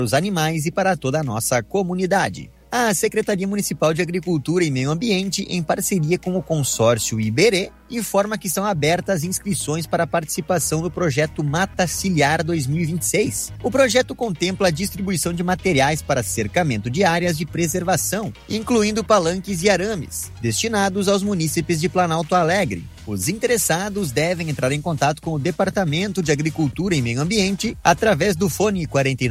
os animais e para toda a nossa comunidade. A Secretaria Municipal de Agricultura e Meio Ambiente, em parceria com o consórcio Iberê, informa que estão abertas inscrições para a participação no projeto Mata Ciliar 2026. O projeto contempla a distribuição de materiais para cercamento de áreas de preservação, incluindo palanques e arames, destinados aos munícipes de Planalto Alegre. Os interessados devem entrar em contato com o Departamento de Agricultura e Meio Ambiente através do fone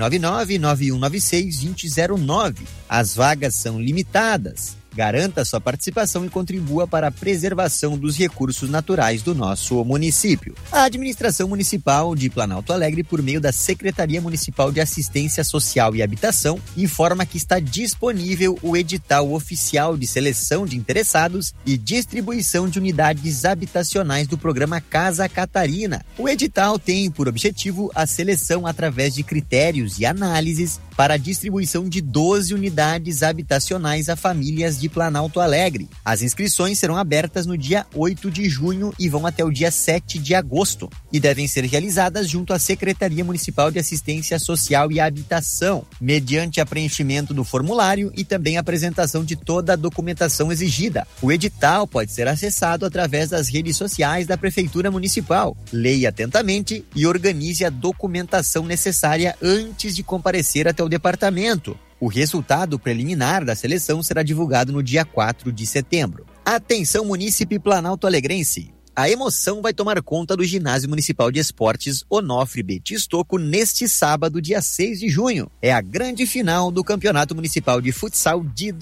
499-9196-2009. As vagas são limitadas. Garanta sua participação e contribua para a preservação dos recursos naturais do nosso município. A Administração Municipal de Planalto Alegre, por meio da Secretaria Municipal de Assistência Social e Habitação, informa que está disponível o edital oficial de seleção de interessados e distribuição de unidades habitacionais do programa Casa Catarina. O edital tem por objetivo a seleção através de critérios e análises para a distribuição de 12 unidades habitacionais a famílias de Planalto Alegre. As inscrições serão abertas no dia 8 de junho e vão até o dia 7 de agosto e devem ser realizadas junto à Secretaria Municipal de Assistência Social e Habitação, mediante a preenchimento do formulário e também a apresentação de toda a documentação exigida. O edital pode ser acessado através das redes sociais da Prefeitura Municipal. Leia atentamente e organize a documentação necessária antes de comparecer até o departamento. O resultado preliminar da seleção será divulgado no dia 4 de setembro. Atenção, munícipe Planalto Alegrense! A emoção vai tomar conta do Ginásio Municipal de Esportes Onofre Betistocco neste sábado, dia 6 de junho. É a grande final do Campeonato Municipal de Futsal de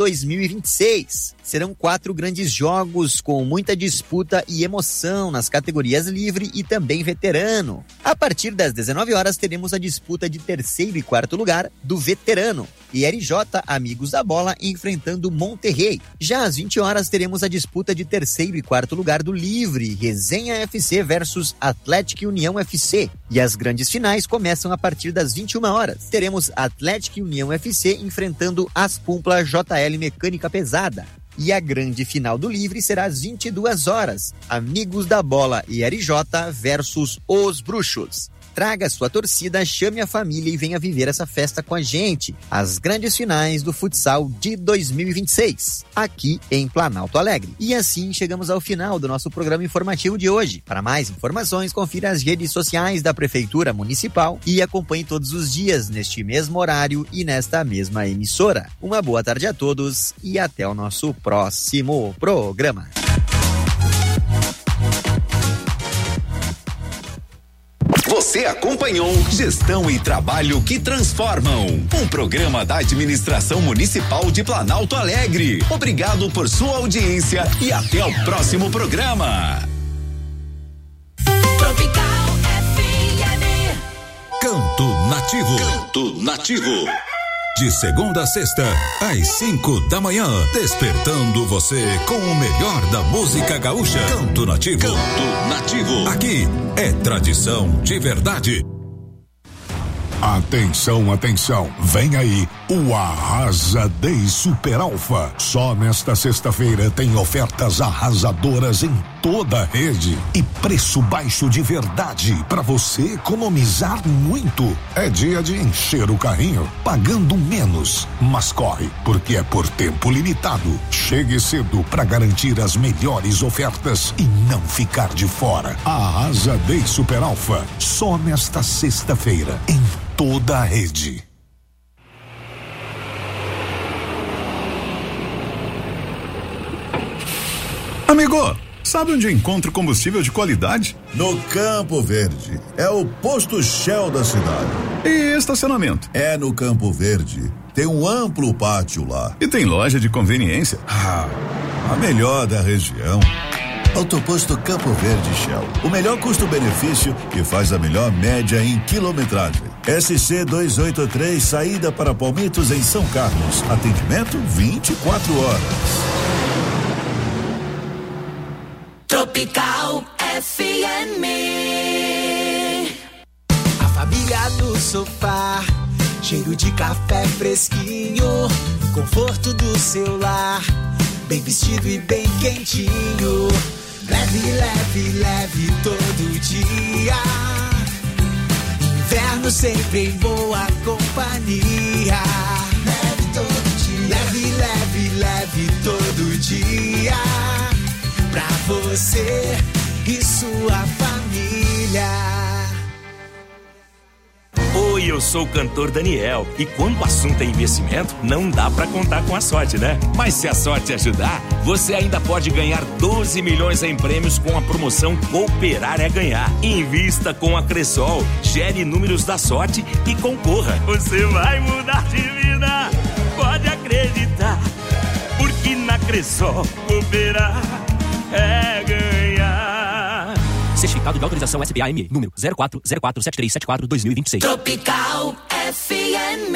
2026. Serão 4 grandes jogos com muita disputa e emoção nas categorias livre e também veterano. A partir das 19 horas teremos a disputa de terceiro e quarto lugar do veterano e RJ Amigos da Bola enfrentando Monterrey. Já às 20 horas teremos a disputa de terceiro e quarto lugar do livre, Resenha FC versus Atlético União FC. E as grandes finais começam a partir das 21 horas. Teremos Atlético União FC enfrentando Aspumpla JL Mecânica Pesada. E a grande final do livre será às 22 horas. Amigos da Bola e RJ versus Os Bruxos. Traga sua torcida, chame a família e venha viver essa festa com a gente. As grandes finais do futsal de 2026, aqui em Planalto Alegre. E assim chegamos ao final do nosso programa informativo de hoje. Para mais informações, confira as redes sociais da Prefeitura Municipal e acompanhe todos os dias neste mesmo horário e nesta mesma emissora. Uma boa tarde a todos e até o nosso próximo programa. Você acompanhou Gestão e Trabalho que Transformam, um programa da Administração Municipal de Planalto Alegre. Obrigado por sua audiência e até o próximo programa. Tropical FM. Canto Nativo. Canto Nativo. De segunda a sexta, às 5 da manhã, despertando você com o melhor da música gaúcha. Canto Nativo. Canto Nativo. Aqui é tradição de verdade. Atenção, atenção, vem aí o Arrasa Day Super Alfa. Só nesta sexta-feira tem ofertas arrasadoras em toda a rede e preço baixo de verdade para você economizar muito. É dia de encher o carrinho pagando menos, mas corre porque é por tempo limitado. Chegue cedo para garantir as melhores ofertas e não ficar de fora. Arrasa Day Super Alfa, só nesta sexta-feira em toda a rede. Amigo, sabe onde encontro combustível de qualidade? No Campo Verde. É o posto Shell da cidade. E estacionamento? É no Campo Verde. Tem um amplo pátio lá. E tem loja de conveniência? A melhor da região. Autoposto Campo Verde Shell. O melhor custo-benefício e faz a melhor média em quilometragem. SC 283, saída para Palmitos em São Carlos. Atendimento 24 horas. Tropical FM. A família do sofá, cheiro de café fresquinho, conforto do seu lar, bem vestido e bem quentinho. Leve, leve, leve todo dia. inverno sempre em boa companhia. Leve todo dia. Leve, leve, leve todo dia. Pra você e sua família. Oi, eu sou o cantor Daniel e quando o assunto é investimento, não dá pra contar com a sorte, né? Mas se a sorte ajudar, você ainda pode ganhar 12 milhões em prêmios com a promoção Cooperar é Ganhar. Invista com a Cressol, gere números da sorte e concorra. Você vai mudar de vida, pode acreditar, porque na Cressol cooperar é ganhar. Certificado de autorização SBAME, número 04047374-2026. Tropical FM.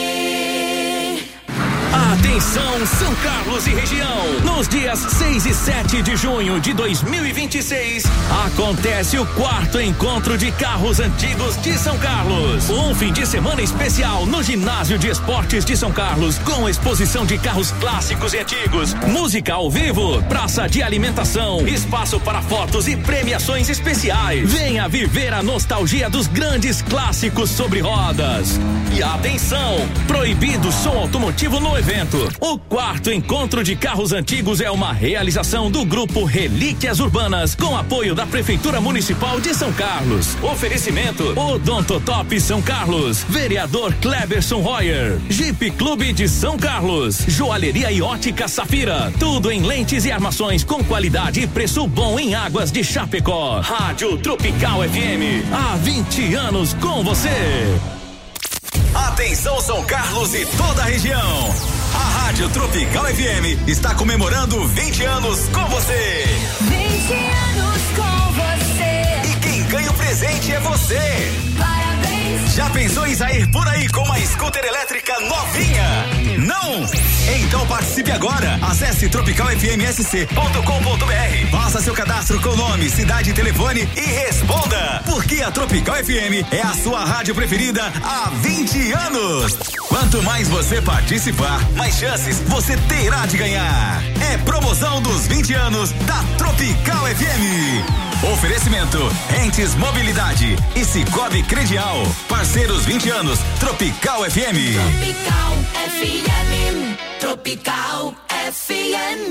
Atenção, São Carlos e região. Nos dias 6 e 7 de junho de 2026, acontece o 4º encontro de carros antigos de São Carlos. Um fim de semana especial no Ginásio de Esportes de São Carlos, com exposição de carros clássicos e antigos, música ao vivo, praça de alimentação, espaço para fotos e premiações especiais. Venha viver a nostalgia dos grandes clássicos sobre rodas. E atenção, proibido som automotivo no evento. O 4º encontro de carros antigos é uma realização do grupo Relíquias Urbanas, com apoio da Prefeitura Municipal de São Carlos. Oferecimento Odontotop São Carlos, vereador Cleberson Royer, Jeep Clube de São Carlos, Joalheria e Ótica Safira, tudo em lentes e armações com qualidade e preço bom em Águas de Chapecó. Rádio Tropical FM, há 20 anos com você. Atenção São Carlos e toda a região. A Rádio Tropical FM está comemorando 20 anos com você. 20 anos com você. E quem ganha o presente é você. Parabéns. Já pensou em sair por aí com uma scooter elétrica novinha? Não? Então participe agora. Acesse tropicalfmsc.com.br. Faça seu cadastro com nome, cidade e telefone e responda. Porque a Tropical FM é a sua rádio preferida há 20 anos. Quanto mais você participar, mais chances você terá de ganhar. É promoção dos 20 anos da Tropical FM. Oferecimento Entes Mobilidade e Cicobi Credial. Parceiros 20 anos, Tropical FM. Tropical FM. Tropical FM.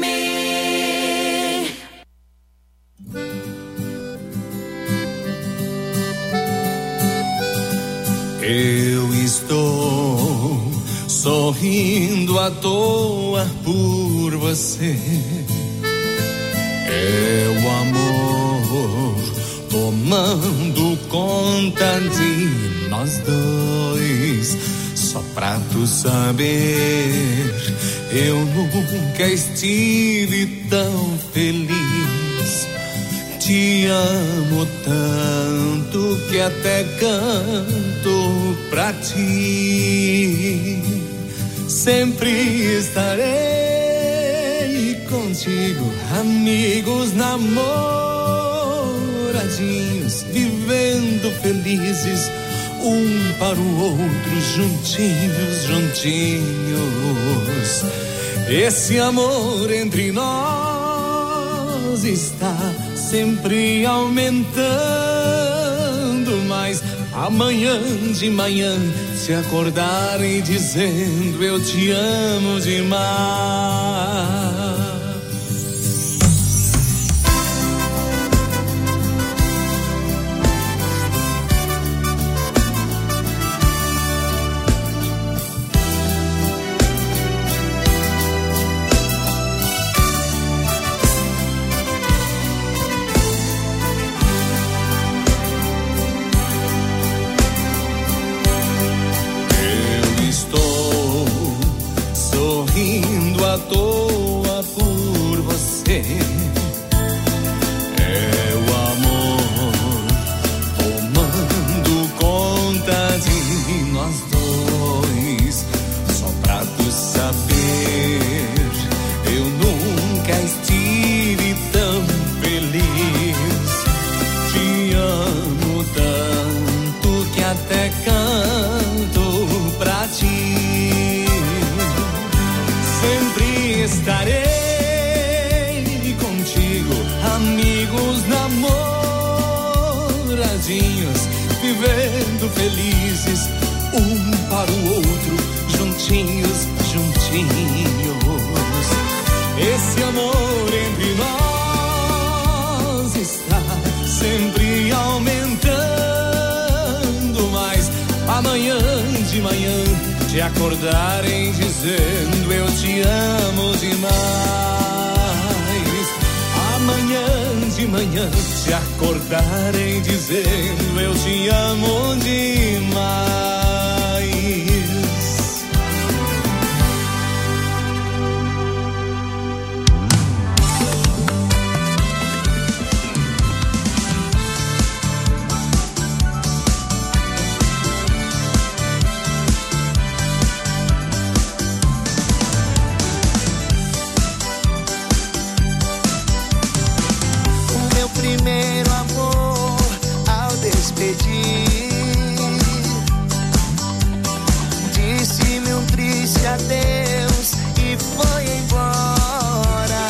Eu estou sorrindo à toa por você. É o amor tomando conta de nós dois. Só pra tu saber, eu nunca estive tão feliz. Te amo tanto que até canto pra ti. Sempre estarei contigo, amigos, namoradinhos, vivendo felizes, um para o outro, juntinhos, juntinhos. Esse amor entre nós está sempre aumentando, mas amanhã de manhã se acordarem dizendo eu te amo demais. À toa por você. É o amor tomando conta de nós dois. Só pra tu saber, eu nunca estive tão feliz. Te amo tanto que até canto pra ti. Estarei contigo, amigos, namoradinhos, vivendo felizes. te acordarem dizendo eu te amo demais. Amanhã de manhã te acordarem dizendo eu te amo demais. Primeiro amor ao despedir, disse-me um triste adeus e foi embora.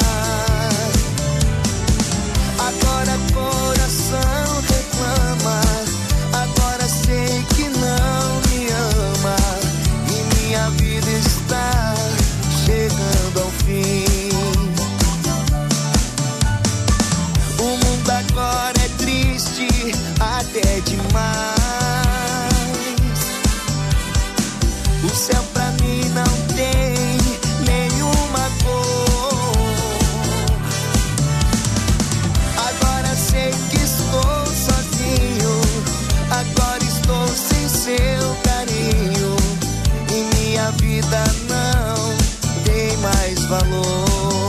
Agora coração reclama, agora sei que não me ama e minha vida está chegando ao fim. Agora é triste até demais. O céu pra mim não tem nenhuma cor. Agora sei que estou sozinho, agora estou sem seu carinho e minha vida não tem mais valor.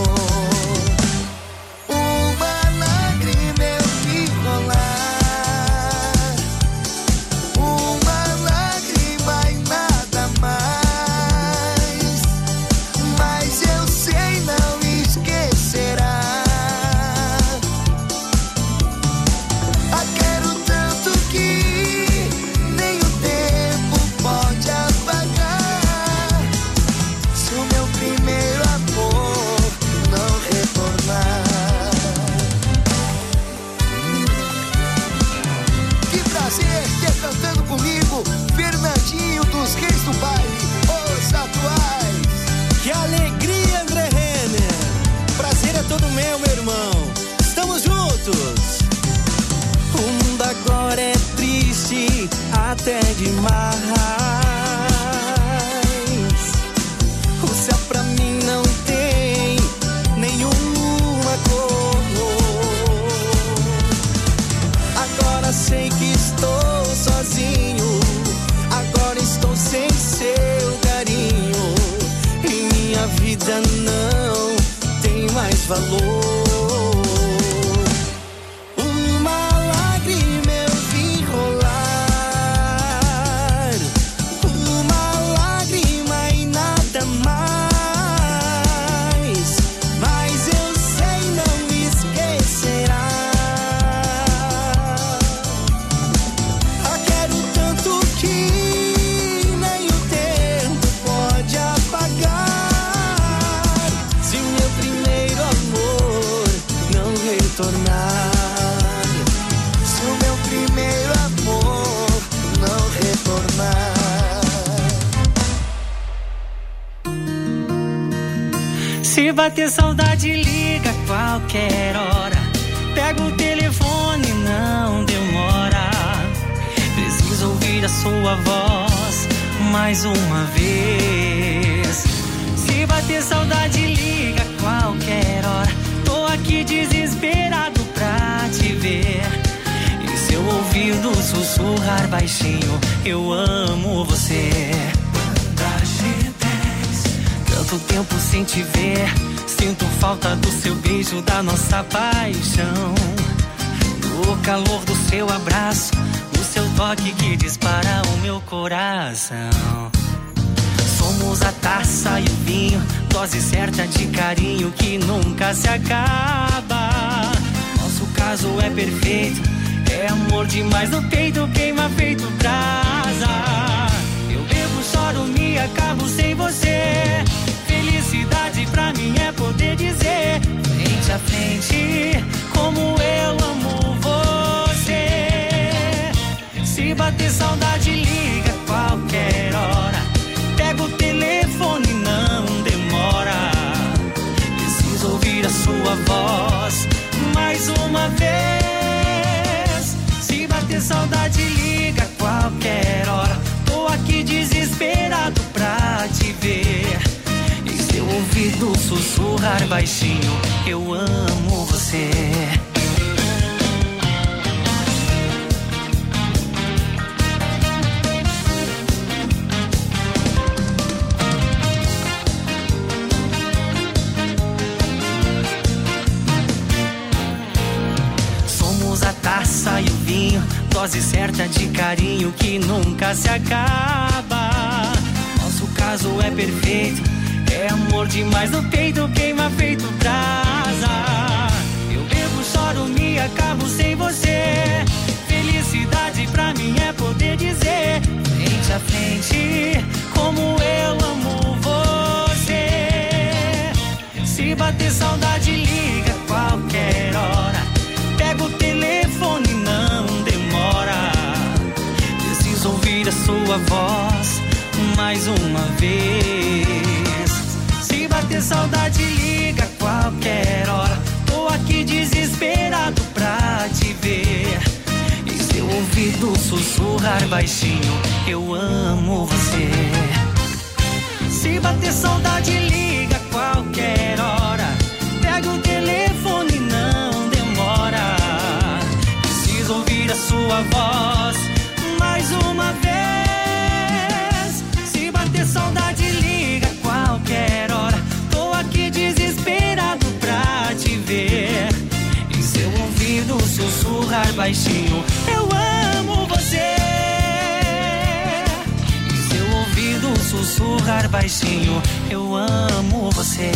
Cantando comigo, Fernandinho dos Reis do Baile, os atuais. Que alegria, André Renner. Prazer é todo meu, meu irmão. Estamos juntos. O mundo agora é triste até demais. O céu pra mim não tem nenhuma cor. Agora sei que estou sozinho, agora estou sem seu carinho e minha vida não tem mais valor. Uma lágrima eu vi rolar, uma lágrima e nada mais, mas eu sei não me esquecerá. Se o meu primeiro amor não retornar. Se bater saudade, liga a qualquer hora. Pega o telefone, não demora. Preciso ouvir a sua voz mais uma vez. Se bater saudade, liga a qualquer hora. Tô aqui desesperado pra te ver. E seu ouvido sussurrar baixinho, eu amo você. Tanto tempo sem te ver, sinto falta do seu beijo, da nossa paixão, do calor do seu abraço, do seu toque que dispara o meu coração. Somos a taça e o vinho, dose certa de carinho que nunca se acaba. Nosso caso é perfeito, é amor demais no peito, queima feito brasa. Eu bebo, choro, me acabo sem você. Felicidade pra mim é poder dizer, frente a frente, como eu amo você. Se bater saudade, liga a qualquer hora. Pega o telefone, não demora. Preciso ouvir a sua voz mais uma vez. Se bater saudade, liga a qualquer hora. Tô aqui desesperado sussurrar baixinho, eu amo você. Somos a taça e o vinho, dose certa de carinho que nunca se acaba. Nosso caso é perfeito, é amor demais no peito, queima feito brasa. Eu bebo, choro, me acabo sem você. Felicidade pra mim é poder dizer, frente a frente, como eu amo você. Se bater saudade, liga qualquer hora. Pega o telefone, não demora. Preciso ouvir a sua voz mais uma vez. Se bater saudade, liga qualquer hora. Tô aqui desesperado pra te ver. E seu ouvido sussurrar baixinho, eu amo você. Se bater saudade, liga qualquer hora. Pega o telefone, não demora. Preciso ouvir a sua voz mais uma vez. Se bater saudade, liga qualquer hora. Tô aqui desesperado pra te ver. Em seu ouvido sussurrar baixinho, eu amo você. Em seu ouvido sussurrar baixinho, eu amo você.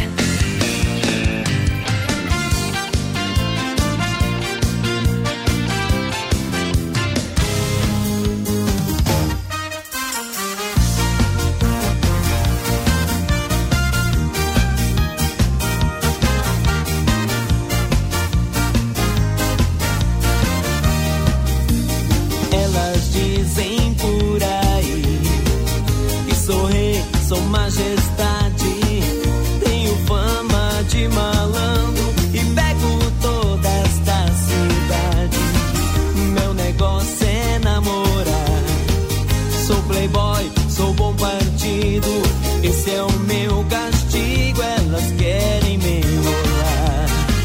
Sou majestade, tenho fama de malandro e pego toda esta cidade. Meu negócio é namorar, sou playboy, sou bom partido. Esse é o meu castigo, elas querem me enrolar.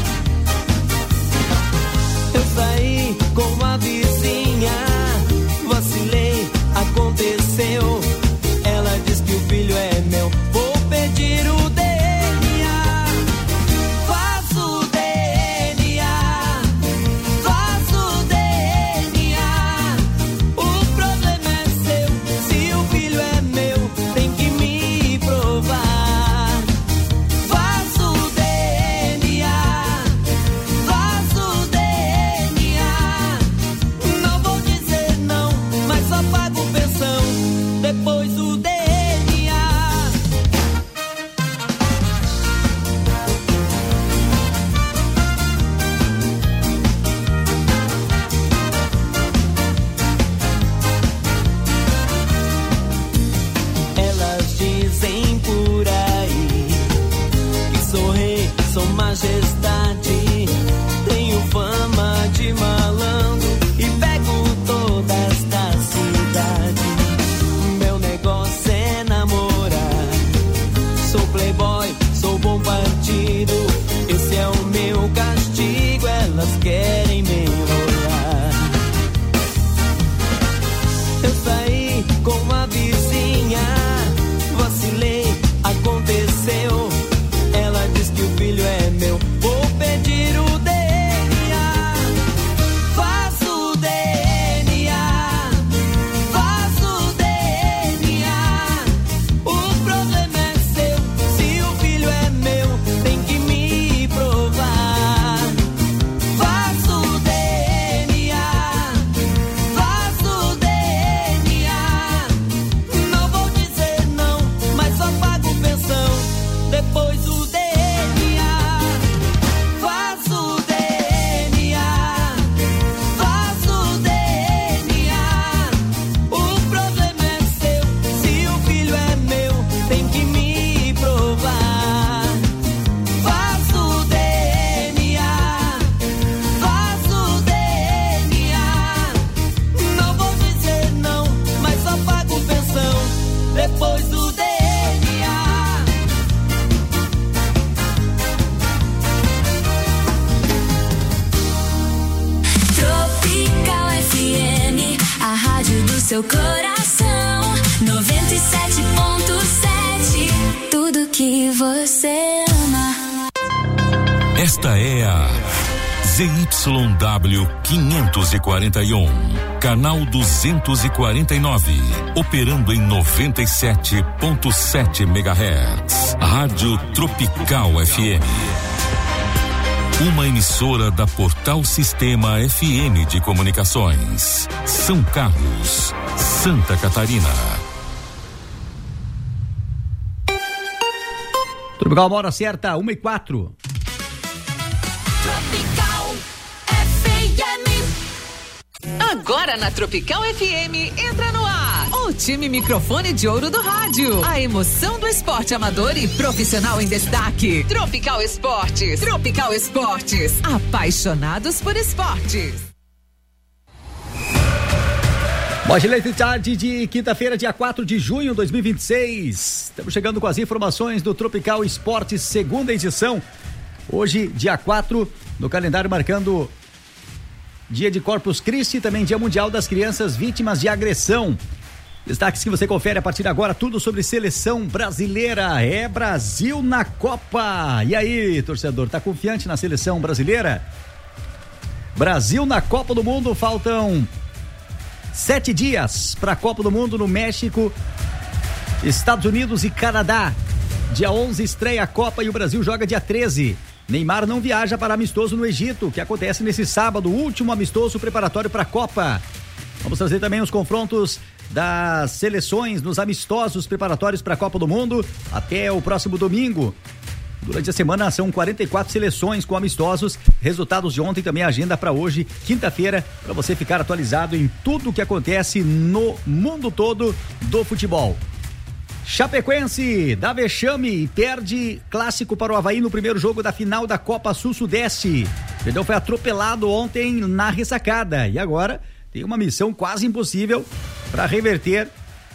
Eu saí com a vizinha, vacilei, aconteceu. Ela diz que o filho é meu, vou pedir o DNA. Faço o DNA, faço o DNA. O problema é seu, se o filho é meu, tem que me provar. Faço o DNA, faço o DNA. Não vou dizer não, mas só pago pensão depois do DNA. Elas dizem por aí que sou rei, sou majestade, tenho fama de malandro e pego toda esta cidade. Meu negócio é namorar, sou playboy, sou bom partido. Esse é o meu castigo, elas querem me enrolar. Eu saí com a vizinha, vacilei, aconteceu. Ela diz que o filho é meu, vou pedir o DNA. Faço o DNA, faço o DNA. O problema é seu, se o filho é meu, tem que me provar. Faço seu coração. 97.7, tudo que você ama. Esta é a ZYW 541, canal 249, operando em 97.7 MHz. Rádio Tropical FM. Uma emissora da Portal Sistema FM de Comunicações. São Carlos, Santa Catarina. Tropical, hora certa, 1h04. Tropical FM. Agora na Tropical FM, entra no ar o time microfone de ouro do rádio. A emoção do esporte amador e profissional em destaque. Tropical Esportes. Tropical Esportes. Apaixonados por esportes. Excelente tarde de quinta-feira, dia 4 de junho de 2026. Estamos chegando com as informações do Tropical Esportes, segunda edição. Hoje, dia 4, no calendário marcando dia de Corpus Christi, também dia mundial das crianças vítimas de agressão. Destaques que você confere a partir de agora, tudo sobre seleção brasileira. É Brasil na Copa. E aí, torcedor, tá confiante na seleção brasileira? Brasil na Copa do Mundo, faltam 7 dias para a Copa do Mundo no México, Estados Unidos e Canadá. Dia 11 estreia a Copa e o Brasil joga dia 13. Neymar não viaja para amistoso no Egito, que acontece nesse sábado, último amistoso preparatório para a Copa. Vamos trazer também os confrontos das seleções nos amistosos preparatórios para a Copa do Mundo até o próximo domingo. Durante a semana são 44 seleções com amistosos, resultados de ontem, também a agenda para hoje, quinta-feira, para você ficar atualizado em tudo o que acontece no mundo todo do futebol. Chapecoense dá vexame e perde clássico para o Avaí no primeiro jogo da final da Copa Sul-Sudeste. O Verdão foi atropelado ontem na ressacada e agora tem uma missão quase impossível para reverter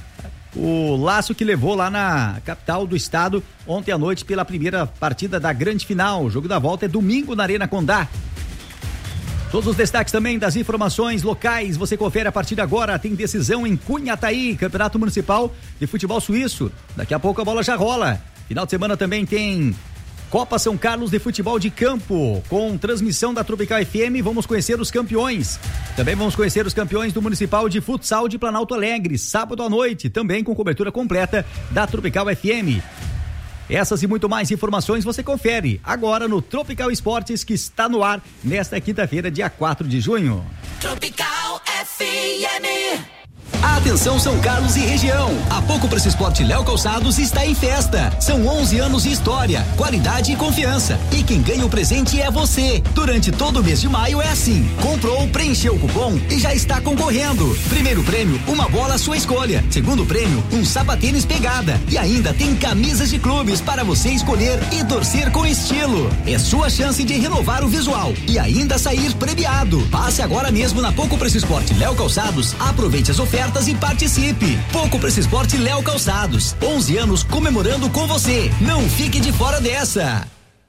o laço que levou lá na capital do estado ontem à noite pela primeira partida da grande final. O jogo da volta é domingo na Arena Condá. Todos os destaques também das informações locais você confere a partir de agora. Tem decisão em Cunhataí, Campeonato Municipal de Futebol Suíço. Daqui a pouco a bola já rola. Final de semana também tem Copa São Carlos de Futebol de Campo, com transmissão da Tropical FM. Vamos conhecer os campeões. Também vamos conhecer os campeões do Municipal de Futsal de Planalto Alegre, sábado à noite, também com cobertura completa da Tropical FM. Essas e muito mais informações você confere agora no Tropical Esportes, que está no ar nesta quinta-feira, dia 4 de junho. Tropical FM. Atenção São Carlos e região, a Pouco Preço Esporte Léo Calçados está em festa. São 11 anos de história, qualidade e confiança. E quem ganha o presente é você. Durante todo o mês de maio é assim: comprou, preencheu o cupom e já está concorrendo. Primeiro prêmio, uma bola à sua escolha. Segundo prêmio, um sapatênis pegada. E ainda tem camisas de clubes para você escolher e torcer com estilo. É sua chance de renovar o visual e ainda sair premiado. Passe agora mesmo na Pouco Preço Esporte Léo Calçados, aproveite as ofertas e participe. Pouco Preço Esporte Léo Calçados, 11 anos comemorando com você. Não fique de fora dessa.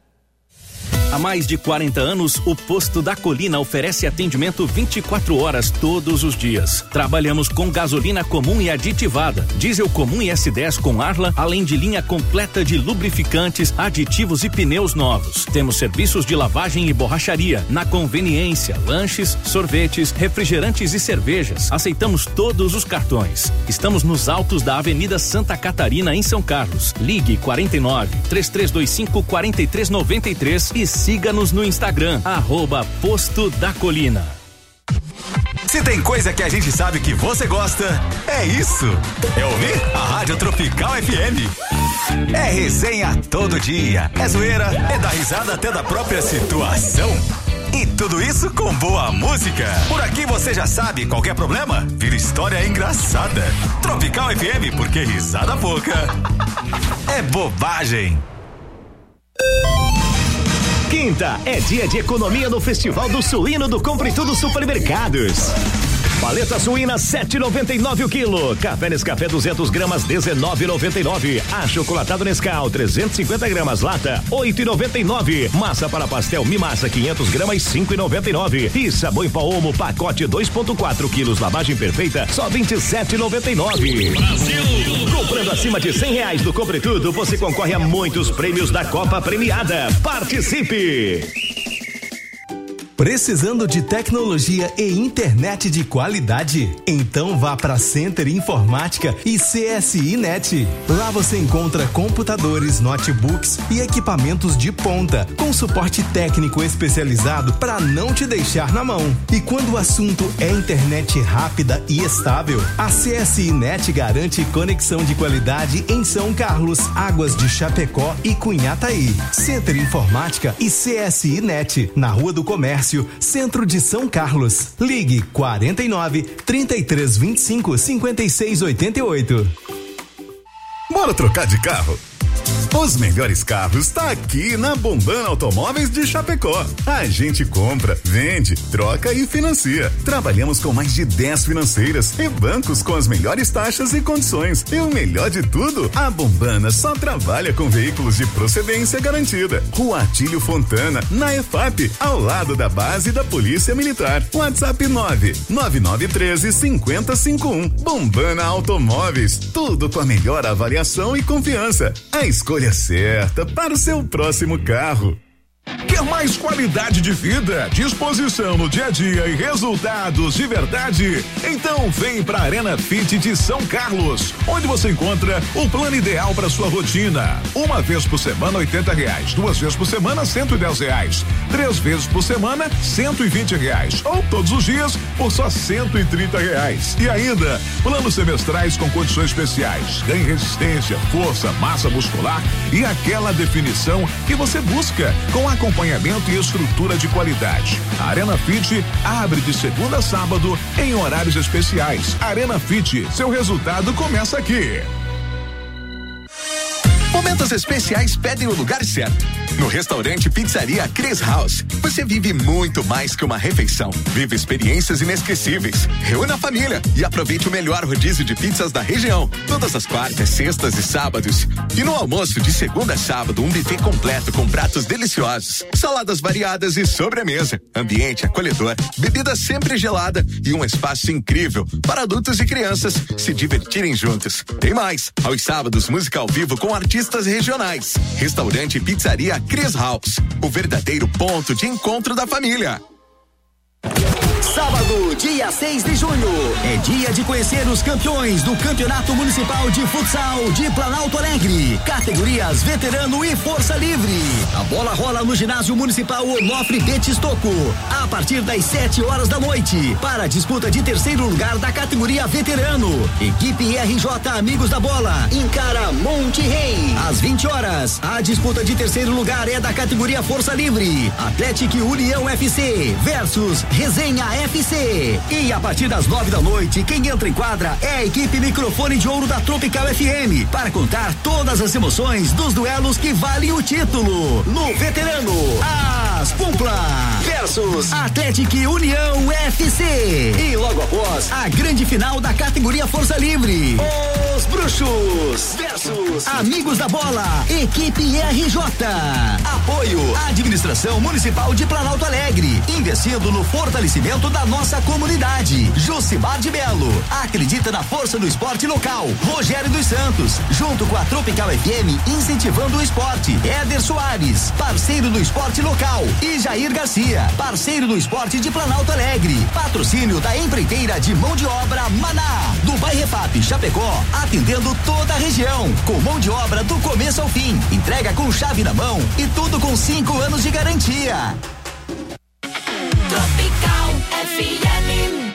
Há mais de 40 anos, o Posto da Colina oferece atendimento 24 horas todos os dias. Trabalhamos com gasolina comum e aditivada, diesel comum e S10 com Arla, além de linha completa de lubrificantes, aditivos e pneus novos. Temos serviços de lavagem e borracharia, na conveniência, lanches, sorvetes, refrigerantes e cervejas. Aceitamos todos os cartões. Estamos nos altos da Avenida Santa Catarina, em São Carlos. Ligue 49-3325-4393 e siga-nos no Instagram, @Posto da Colina. Se tem coisa que a gente sabe que você gosta, é isso. É ouvir a Rádio Tropical FM. É resenha todo dia, é zoeira, é dar risada até da própria situação. E tudo isso com boa música. Por aqui você já sabe, qualquer problema vira história engraçada. Tropical FM, porque risada pouca é bobagem. Quinta é dia de economia no Festival do Suíno do Compre Tudo Supermercados. Paleta suína 7,99 o quilo. Café Nescafé 200 gramas 19,99. Achocolatado Nescau 350 gramas lata 8,99. Massa para pastel Mimassa 500 gramas 5,99. E sabão em pó Omo pacote 2,4 quilos lavagem perfeita só 27,99. Brasil! Comprando acima de R$100 do Compre Tudo, você concorre a muitos prêmios da Copa Premiada. Participe! Precisando de tecnologia e internet de qualidade? Então vá para Center Informática e CSI Net. Lá você encontra computadores, notebooks e equipamentos de ponta, com suporte técnico especializado para não te deixar na mão. E quando o assunto é internet rápida e estável, a CSI Net garante conexão de qualidade em São Carlos, Águas de Chapecó e Cunhataí. Center Informática e CSI Net, na Rua do Comércio, Centro de São Carlos. Ligue 49 3325 5688. Bora trocar de carro? Os melhores carros tá aqui na Bombana Automóveis de Chapecó. A gente compra, vende, troca e financia. Trabalhamos com mais de 10 financeiras e bancos com as melhores taxas e condições. E o melhor de tudo, a Bombana só trabalha com veículos de procedência garantida. Rua Atílio Fontana, na EFAP, ao lado da base da Polícia Militar. WhatsApp 99913-5051. Bombana Automóveis, tudo com a melhor avaliação e confiança. A escolha certa para o seu próximo carro. Quer mais qualidade de vida, disposição no dia a dia e resultados de verdade? Então vem pra Arena Fit de São Carlos, onde você encontra o plano ideal para sua rotina. Uma vez por semana R$80, 2 vezes por semana R$110, 3 vezes por semana R$120 ou todos os dias por só R$130. E ainda planos semestrais com condições especiais. Ganhe resistência, força, massa muscular e aquela definição que você busca com acompanhamento e estrutura de qualidade. A Arena Fit abre de segunda a sábado em horários especiais. Arena Fit, seu resultado começa aqui. Momentos especiais pedem o lugar certo. No restaurante Pizzaria Chris House, você vive muito mais que uma refeição. Vive experiências inesquecíveis. Reúna a família e aproveite o melhor rodízio de pizzas da região. Todas as quartas, sextas e sábados. E no almoço de segunda a sábado, um buffet completo com pratos deliciosos, saladas variadas e sobremesa. Ambiente acolhedor, bebida sempre gelada e um espaço incrível para adultos e crianças se divertirem juntos. Tem mais, aos sábados, música ao vivo com artistas regionais. Restaurante Pizzaria Chris House, o verdadeiro ponto de encontro da família. Sábado, dia 6 de junho, é dia de conhecer os campeões do Campeonato Municipal de Futsal de Planalto Alegre, categorias veterano e força livre. A bola rola no ginásio municipal Onofre Betistoco, a partir das 7 horas da noite, para a disputa de terceiro lugar da categoria veterano. Equipe RJ Amigos da Bola encara Monte Rei. Às 20 horas, a disputa de terceiro lugar é da categoria força livre, Atlético União FC versus Resenha FC. E a partir das 9 da noite, quem entra em quadra é a equipe Microfone de Ouro da Tropical FM para contar todas as emoções dos duelos que valem o título. No veterano, As Pumpla versus Atlético União FC. E logo após, a grande final da categoria Força Livre, Os Bruxos versus Amigos da Bola, equipe RJ. Apoio Administração Municipal de Planalto Alegre, investindo no fortalecimento da nossa comunidade. Jucimar de Belo, acredita na força do esporte local. Rogério dos Santos, junto com a Tropical FM, incentivando o esporte. Éder Soares, parceiro do esporte local. E Jair Garcia, parceiro do esporte de Planalto Alegre. Patrocínio da empreiteira de mão de obra Maná, do Bairrefap Chapecó, atendendo toda a região, com mão de obra do começo ao fim. Entrega com chave na mão e tudo com 5 anos de garantia. Tropical FM.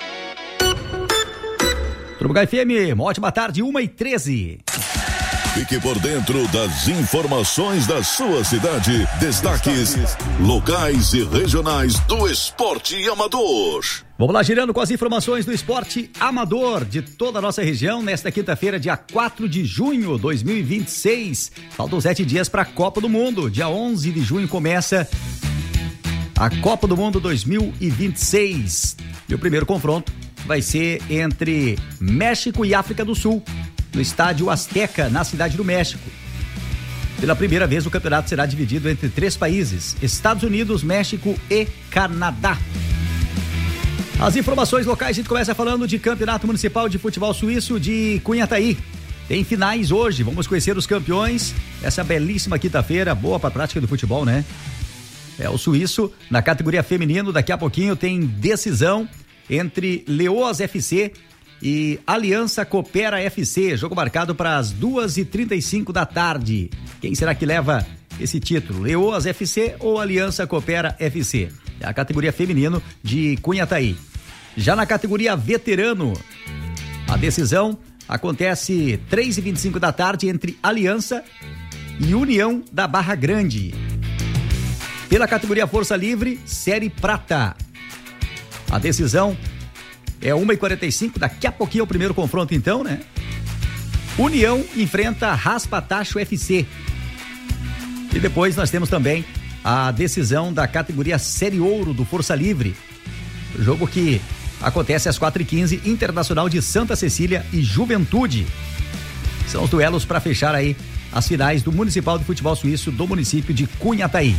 Tropical FM, uma ótima tarde, 1h13. Fique por dentro das informações da sua cidade. Destaques locais e regionais do esporte amador. Vamos lá, girando com as informações do esporte amador de toda a nossa região nesta quinta-feira, dia 4 de junho de 2026. Faltam 7 dias para a Copa do Mundo. Dia 11 de junho começa a Copa do Mundo 2026. E o primeiro confronto vai ser entre México e África do Sul, no estádio Azteca, na Cidade do México. Pela primeira vez, o campeonato será dividido entre 3 países: Estados Unidos, México e Canadá. As informações locais, a gente começa falando de Campeonato Municipal de Futebol Suíço de Cunhataí. Tem finais hoje, vamos conhecer os campeões. Essa belíssima quinta-feira, boa para a prática do futebol, né? O Suíço, na categoria feminino, daqui a pouquinho tem decisão entre Leoas FC e Aliança Coopera FC, jogo marcado para as 2h35 da tarde. Quem será que leva esse título? Leoas FC ou Aliança Coopera FC? É a categoria feminino de Cunhataí. Já na categoria veterano, a decisão acontece 3h25 da tarde entre Aliança e União da Barra Grande. Pela categoria Força Livre, Série Prata. A decisão é 1h45, daqui a pouquinho é o primeiro confronto então, né? União enfrenta Raspatacho FC. E depois nós temos também a decisão da categoria Série Ouro do Força Livre. O jogo que acontece às 4h15, Internacional de Santa Cecília e Juventude. São os duelos para fechar aí as finais do Municipal de Futebol Suíço do município de Cunhataí.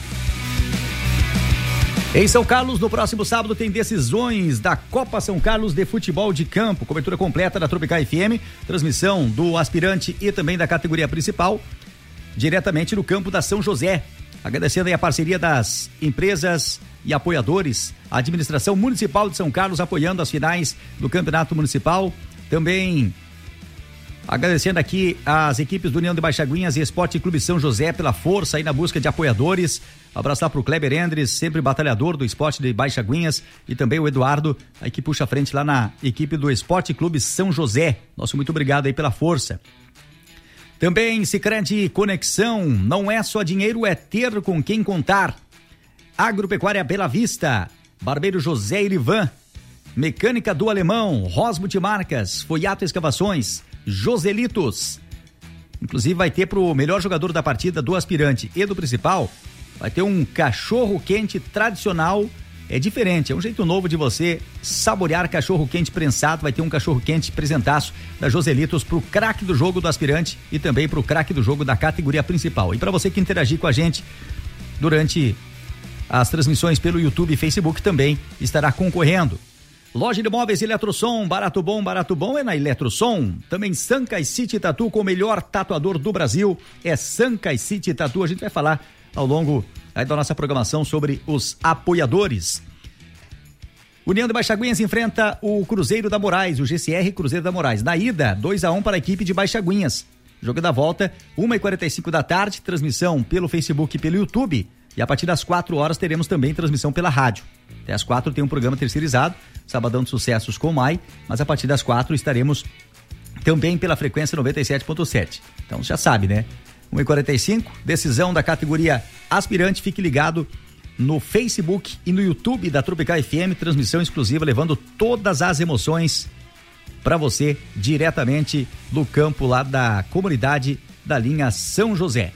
Em São Carlos, no próximo sábado, tem decisões da Copa São Carlos de Futebol de Campo. Cobertura completa da Tropical FM, transmissão do aspirante e também da categoria principal, diretamente no campo da São José. Agradecendo aí a parceria das empresas e apoiadores, a administração municipal de São Carlos apoiando as finais do Campeonato Municipal. Também agradecendo aqui as equipes do União de Baixaguinhas e Esporte Clube São José pela força aí na busca de apoiadores. Abraço lá pro Kleber Endres, sempre batalhador do esporte de Baixaguinhas, e também o Eduardo, aí que puxa a frente lá na equipe do Esporte Clube São José. Nosso muito obrigado aí pela força. Também Sicredi Conexão, não é só dinheiro, é ter com quem contar. Agropecuária Bela Vista, Barbeiro José Irivan, Mecânica do Alemão, Ros Multimarcas, Foiato Escavações, Joselitos. Inclusive vai ter pro melhor jogador da partida do aspirante e do principal, vai ter um cachorro quente tradicional. É diferente, é um jeito novo de você saborear cachorro quente prensado. Vai ter um cachorro quente presentaço da Joselitos pro craque do jogo do aspirante e também pro craque do jogo da categoria principal. E para você que interagir com a gente durante as transmissões pelo YouTube e Facebook, também estará concorrendo. Loja de Móveis Eletrosom, barato bom é na Eletrosom. Também Sancai City Tatu, com o melhor tatuador do Brasil, é Sancai City Tatu. A gente vai falar ao longo aí da nossa programação sobre os apoiadores. União de Baixaguinhas enfrenta o Cruzeiro da Moraes, o GCR Cruzeiro da Moraes. Na ida, 2-1 para a equipe de Baixaguinhas. Jogo da volta, 1h45 da tarde, transmissão pelo Facebook e pelo YouTube. E a partir das 4 horas teremos também transmissão pela rádio. Até as 4 tem um programa terceirizado, Sabadão de Sucessos com o Mai, mas a partir das 4 estaremos também pela frequência 97.7. Então já sabe, né? 1h45, decisão da categoria aspirante. Fique ligado no Facebook e no YouTube da Tropical FM, transmissão exclusiva levando todas as emoções para você diretamente do campo lá da comunidade da linha São José.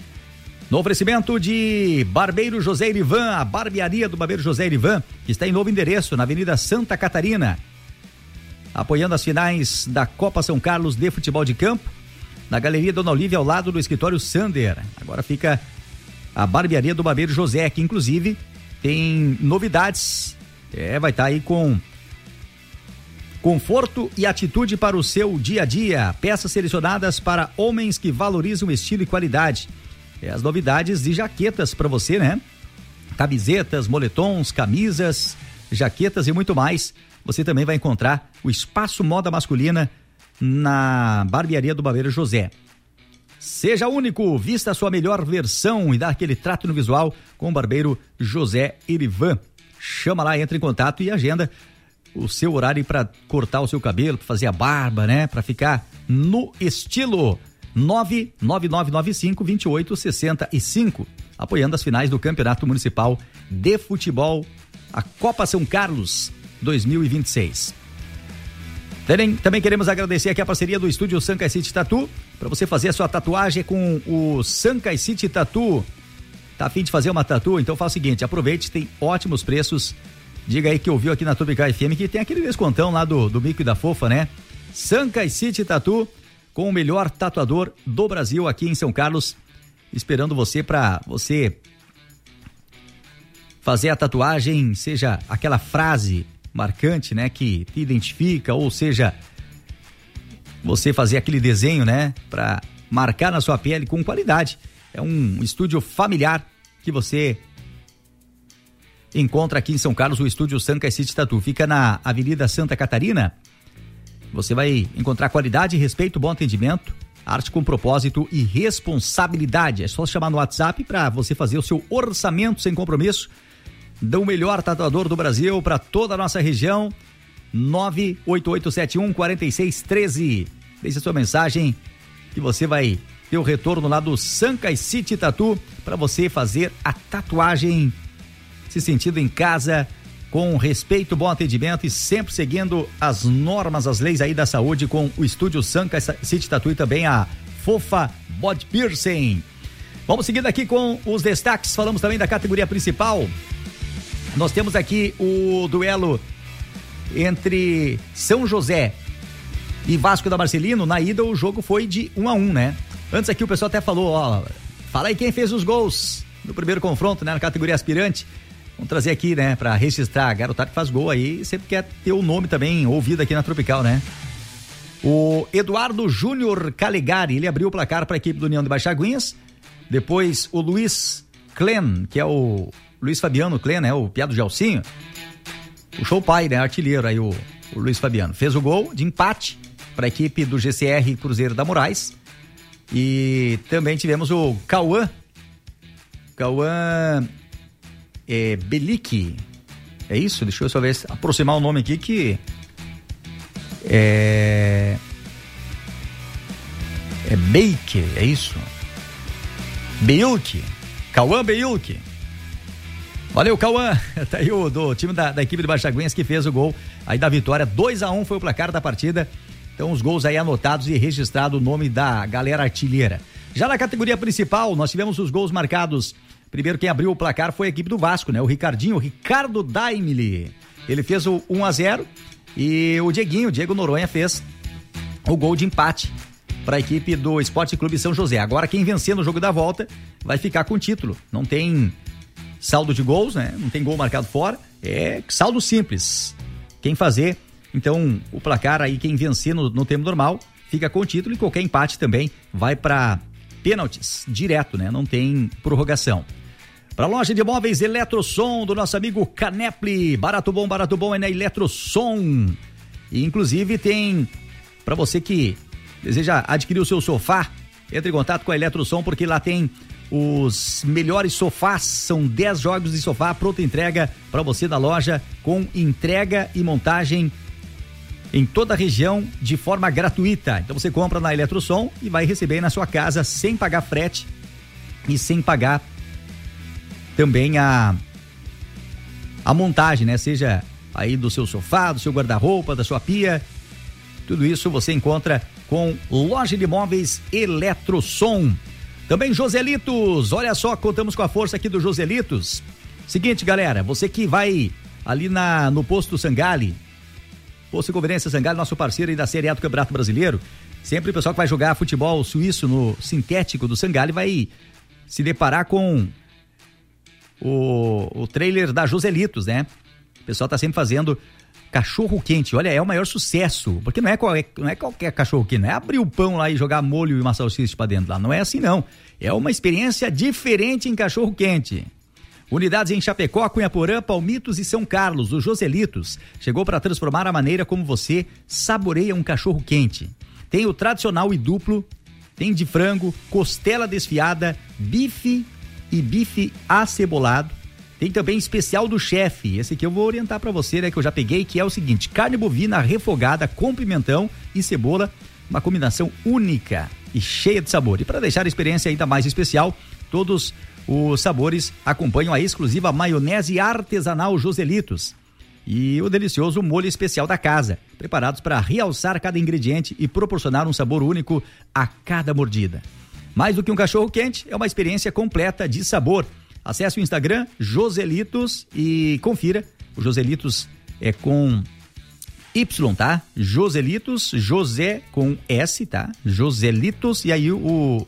No oferecimento de Barbeiro José Irivan, a barbearia do Barbeiro José Irivan, que está em novo endereço, na Avenida Santa Catarina, apoiando as finais da Copa São Carlos de Futebol de Campo, na Galeria Dona Olívia, ao lado do escritório Sander. Agora fica a barbearia do Barbeiro José, que inclusive tem novidades, vai estar aí com conforto e atitude para o seu dia a dia, peças selecionadas para homens que valorizam estilo e qualidade. As novidades de jaquetas para você, né? Camisetas, moletons, camisas, jaquetas e muito mais. Você também vai encontrar o espaço moda masculina na barbearia do Barbeiro José. Seja único, vista a sua melhor versão e dá aquele trato no visual com o Barbeiro José Irivan. Chama lá, entra em contato e agenda o seu horário para cortar o seu cabelo, para fazer a barba, né? Para ficar no estilo. 99995-2865, apoiando as finais do Campeonato Municipal de Futebol, a Copa São Carlos 2026. Também queremos agradecer aqui a parceria do estúdio Sancai City Tatu, para você fazer a sua tatuagem com o Sancai City Tatu. Tá a fim de fazer uma tatu? Então faz o seguinte, aproveite, tem ótimos preços diga aí que ouviu aqui na Tropical FM que tem aquele descontão lá do Mico e da Fofa, né? Sancai City Tattoo, com o melhor tatuador do Brasil aqui em São Carlos, esperando você para você fazer a tatuagem, seja aquela frase marcante, né, que te identifica, ou seja, você fazer aquele desenho, né, para marcar na sua pele com qualidade. É um estúdio familiar que você encontra aqui em São Carlos, o estúdio Sancai City Tattoo. Fica na Avenida Santa Catarina. Você vai encontrar qualidade, respeito, bom atendimento, arte com propósito e responsabilidade. É só chamar no WhatsApp para você fazer o seu orçamento sem compromisso do melhor tatuador do Brasil para toda a nossa região. 988714613. Deixe a sua mensagem que você vai ter o retorno lá do Sancai City Tattoo para você fazer a tatuagem se sentindo em casa, com respeito, bom atendimento e sempre seguindo as normas, as leis aí da saúde, com o estúdio Sancai City Tattoo e também a Fofa Body Piercing. Vamos seguindo aqui com os destaques. Falamos também da categoria principal. Nós temos aqui o duelo entre São José e Vasco da Marcelino. Na ida o jogo foi de 1-1, né? Antes aqui o pessoal até falou, ó, fala aí quem fez os gols no primeiro confronto, né, na categoria aspirante. Vamos trazer aqui, né, pra registrar a garotada que faz gol aí, sempre quer ter o nome também ouvido aqui na Tropical, né? O Eduardo Júnior Calegari, ele abriu o placar para a equipe do União de Baixaguinhas. Depois o Luiz Clen, que é o Luiz Fabiano Clen, né, o piado de Alcinho. Puxou o pai, né, artilheiro aí, o Luiz Fabiano. Fez o gol de empate para a equipe do GCR Cruzeiro da Moraes. E também tivemos o Cauã Belic, é isso? Deixa eu só ver, aproximar o nome aqui que é Bake, é isso? Beiuque, Cauã Beiuque. Valeu, Cauã, tá aí o do time da equipe de Baixaguinhas que fez o gol aí da vitória. 2-1 foi o placar da partida. Então os gols aí anotados e registrado o nome da galera artilheira. Já na categoria principal, nós tivemos os gols marcados. Primeiro quem abriu o placar foi a equipe do Vasco, né? O Ricardo Daimili. Ele fez o 1-0 e o Diego Noronha fez o gol de empate para a equipe do Esporte Clube São José. Agora quem vencer no jogo da volta vai ficar com o título. Não tem saldo de gols, né? Não tem gol marcado fora. É saldo simples. Quem fazer, então, o placar aí, quem vencer no tempo normal, fica com o título, e qualquer empate também vai para pênaltis, direto, né? Não tem prorrogação. Para a loja de móveis Eletrosom do nosso amigo Canepli, barato bom é na Eletrosom. E inclusive tem, para você que deseja adquirir o seu sofá, entre em contato com a Eletrosom, porque lá tem os melhores sofás. São 10 jogos de sofá, pronta entrega para você da loja, com entrega e montagem em toda a região de forma gratuita. Então você compra na Eletrosom e vai receber aí na sua casa sem pagar frete e sem pagar também a montagem, né? Seja aí do seu sofá, do seu guarda-roupa, da sua pia. Tudo isso você encontra com loja de móveis Eletrosom. Também Joselitos, olha só, contamos com a força aqui do Joselitos. Seguinte, galera, você que vai ali no posto Sangali, Posto Conveniência Sangali, nosso parceiro aí da Série A do Campeonato Brasileiro, sempre o pessoal que vai jogar futebol suíço no sintético do Sangali vai se deparar com o trailer da Joselitos, né? O pessoal tá sempre fazendo cachorro quente. Olha, é o maior sucesso, porque não é qualquer cachorro quente, não é abrir o pão lá e jogar molho e uma salsicha pra dentro lá, não é assim não. É uma experiência diferente em cachorro quente. Unidades em Chapecó, Cunhaporã, Palmitos e São Carlos. O Joselitos chegou para transformar a maneira como você saboreia um cachorro quente. Tem o tradicional e duplo, tem de frango, costela desfiada, bife e bife acebolado. Tem também especial do chefe, esse aqui eu vou orientar para você, né, que eu já peguei, que é o seguinte: carne bovina refogada com pimentão e cebola, uma combinação única e cheia de sabor. E para deixar a experiência ainda mais especial, todos os sabores acompanham a exclusiva maionese artesanal Joselitos e o delicioso molho especial da casa, preparados para realçar cada ingrediente e proporcionar um sabor único a cada mordida. Mais do que um cachorro quente, é uma experiência completa de sabor. Acesse o Instagram Joselitos e confira O Joselitos é com Y, tá? Joselitos, José com S, tá? Joselitos e aí o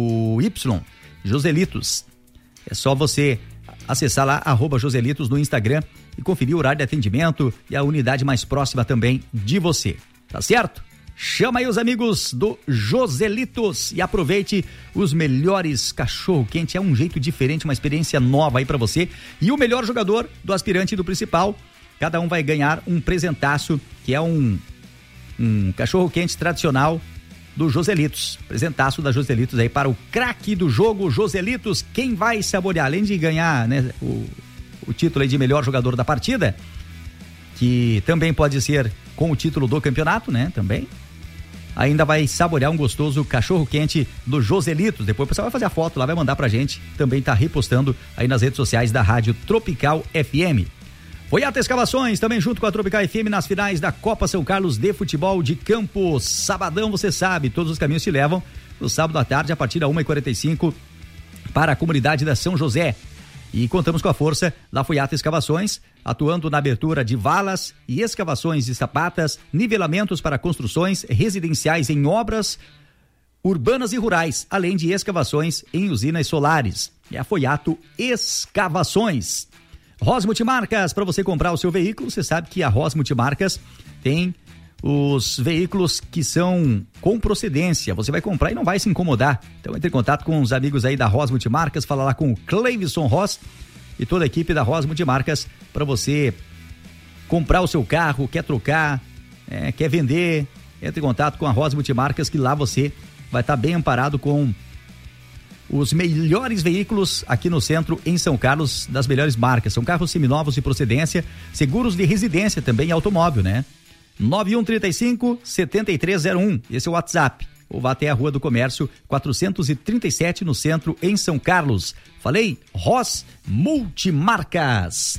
Y, Joselitos. É só você acessar lá, @Joselitos no Instagram e conferir o horário de atendimento e a unidade mais próxima também de você, tá certo? Chama aí os amigos do Joselitos e aproveite os melhores cachorro-quente. É um jeito diferente, uma experiência nova aí pra você. E o melhor jogador do aspirante e do principal, cada um vai ganhar um presentaço, que é um cachorro-quente tradicional do Joselitos. Presentaço da Joselitos aí para o craque do jogo, Joselitos. Quem vai saborear, além de ganhar, né, o título aí de melhor jogador da partida, que também pode ser com o título do campeonato, né, também. Ainda vai saborear um gostoso cachorro-quente do Joselitos. Depois o pessoal vai fazer a foto lá, vai mandar pra gente. Também tá repostando aí nas redes sociais da Rádio Tropical FM. Foiato Escavações, também junto com a Tropical FM nas finais da Copa São Carlos de Futebol de Campo. Sabadão, você sabe, todos os caminhos te levam no sábado à tarde, a partir da 1h45, para a comunidade da São José. E contamos com a força da Foiato Escavações, atuando na abertura de valas e escavações de sapatas, nivelamentos para construções residenciais em obras urbanas e rurais, além de escavações em usinas solares. É a Foiato Escavações. Ros Multimarcas, para você comprar o seu veículo, você sabe que a Ros Multimarcas tem os veículos que são com procedência. Você vai comprar e não vai se incomodar. Então entre em contato com os amigos aí da Ros Multimarcas, fala lá com o Cleivson Ross e toda a equipe da Ros Multimarcas para você comprar o seu carro, quer trocar, quer vender. Entre em contato com a Ros Multimarcas, que lá você vai estar bem amparado com os melhores veículos aqui no centro, em São Carlos, das melhores marcas. São carros seminovos de procedência, seguros de residência também e automóvel, né? 9135-7301, esse é o WhatsApp. Ou vá até a Rua do Comércio 437 no centro, em São Carlos. Falei, Ros Multimarcas.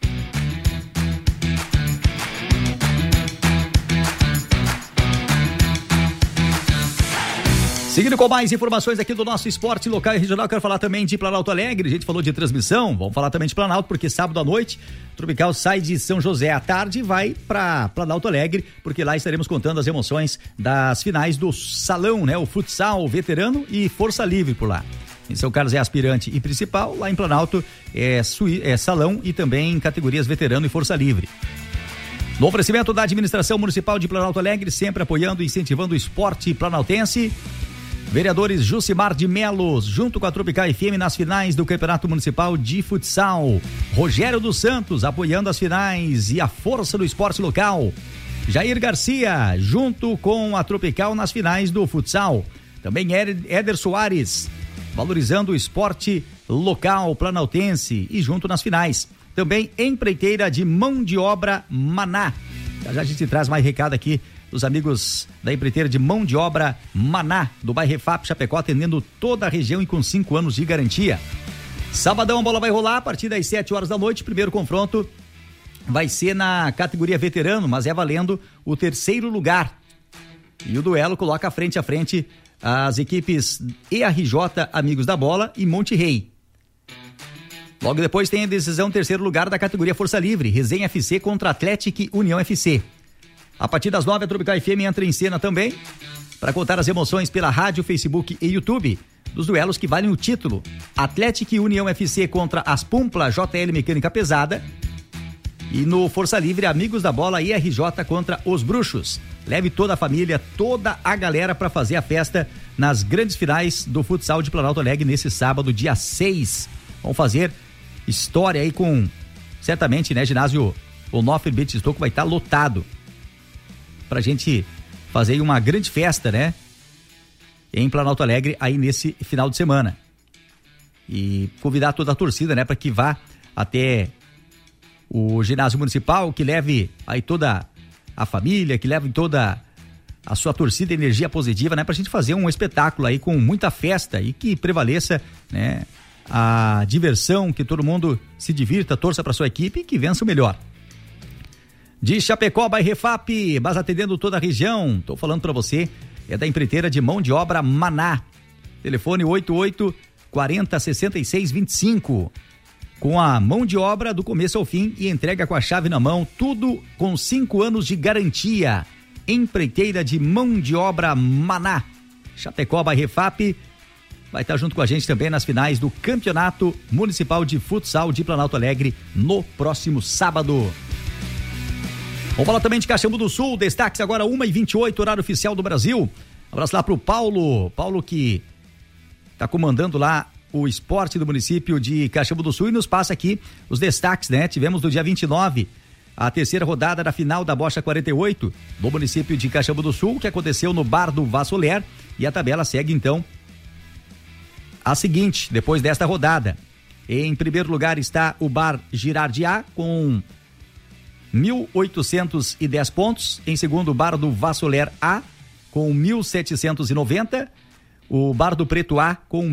Seguindo com mais informações aqui do nosso esporte local e regional, quero falar também de Planalto Alegre. A gente falou de transmissão, vamos falar também de Planalto, porque sábado à noite, Tropical sai de São José à tarde e vai para Planalto Alegre, porque lá estaremos contando as emoções das finais do salão, né? O futsal veterano e força livre por lá. Em São Carlos é aspirante e principal, lá em Planalto é salão e também categorias veterano e força livre. No oferecimento da administração municipal de Planalto Alegre, sempre apoiando e incentivando o esporte planaltense. Vereadores Jucimar de Melos, junto com a Tropical FM nas finais do Campeonato Municipal de Futsal. Rogério dos Santos, apoiando as finais e a força do esporte local. Jair Garcia, junto com a Tropical nas finais do futsal. Também Éder Soares, valorizando o esporte local planaltense e junto nas finais. Também empreiteira de mão de obra Maná. Já a gente traz mais recado aqui dos amigos da empreiteira de mão de obra Maná, do bairro Refap Chapecó, atendendo toda a região e com 5 anos de garantia. Sabadão a bola vai rolar a partir das 7 horas da noite. Primeiro confronto vai ser na categoria veterano, mas é valendo o 3º lugar. E o duelo coloca frente a frente as equipes ERJ Amigos da Bola e Monte Rei. Logo depois tem a decisão 3º lugar da categoria Força Livre, Resenha FC contra Atlético União FC. A partir das 9, a Tropical FM entra em cena também para contar as emoções pela rádio, Facebook e YouTube dos duelos que valem o título. Atlético União FC contra as Pumpla JL Mecânica Pesada. E no Força Livre, Amigos da Bola IRJ contra os Bruxos. Leve toda a família, toda a galera para fazer a festa nas grandes finais do futsal de Planalto Alegre nesse sábado, dia 6. Vamos fazer história aí com, certamente, né, ginásio Onofre Beach Stocco vai estar lotado pra gente fazer uma grande festa, né, em Planalto Alegre aí nesse final de semana. E convidar toda a torcida, né, para que vá até o ginásio municipal, que leve aí toda a família, que leve toda a sua torcida, energia positiva, né, pra gente fazer um espetáculo aí com muita festa e que prevaleça, né, a diversão, que todo mundo se divirta, torça para sua equipe e que vença o melhor. De Chapecó, bairro Refap, mas atendendo toda a região, tô falando para você, é da empreiteira de mão de obra Maná. Telefone 88 40 66 25. com a mão de obra do começo ao fim e entrega com a chave na mão, tudo com 5 anos de garantia. Empreiteira de mão de obra Maná. Chapecó by Refap vai estar junto com a gente também nas finais do Campeonato Municipal de Futsal de Planalto Alegre no próximo sábado. Vamos falar também de Caxambu do Sul, destaques agora 1h28, horário oficial do Brasil. Abraço lá pro Paulo que tá comandando lá o esporte do município de Caxambu do Sul e nos passa aqui os destaques, né? Tivemos no dia 29 a terceira rodada da final da Bocha 48 do município de Caxambu do Sul, que aconteceu no Bar do Vassoler, e a tabela segue então a seguinte, depois desta rodada. Em primeiro lugar está o Bar Girardiá com 1.810 pontos. Em segundo, o Bar do Vassoler A com 1.790. O Bar do Preto A com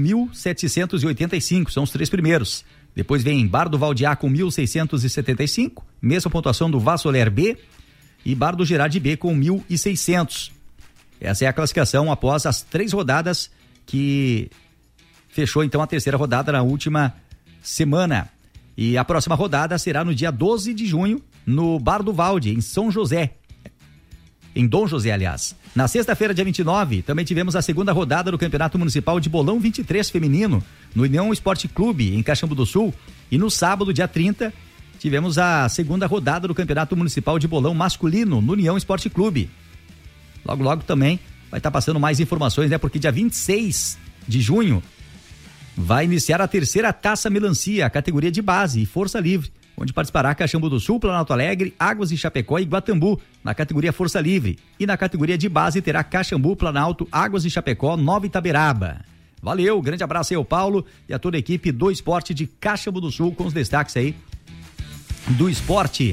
1.785. São os 3 primeiros. Depois vem Bar do Valdiá com 1.675. Mesma pontuação do Vassoler B. E Bar do Girardi B com 1.600. Essa é a classificação após as 3 rodadas que fechou então a terceira rodada na última semana. E a próxima rodada será no dia 12 de junho, no Bar do Valde, em São José. Em Dom José, aliás. Na sexta-feira, dia 29, também tivemos a segunda rodada do Campeonato Municipal de Bolão 23 Feminino, no União Esporte Clube, em Caxambu do Sul. E no sábado, dia 30, tivemos a segunda rodada do Campeonato Municipal de Bolão Masculino, no União Esporte Clube. Logo, logo também vai estar passando mais informações, né? Porque dia 26 de junho vai iniciar a terceira Taça Melancia, a categoria de base e força livre, onde participará Caxambu do Sul, Planalto Alegre, Águas de Chapecó e Guatambu, na categoria força livre. E na categoria de base terá Caxambu, Planalto, Águas de Chapecó, Nova Itaberaba. Valeu, grande abraço aí ao Paulo e a toda a equipe do esporte de Caxambu do Sul, com os destaques aí do esporte.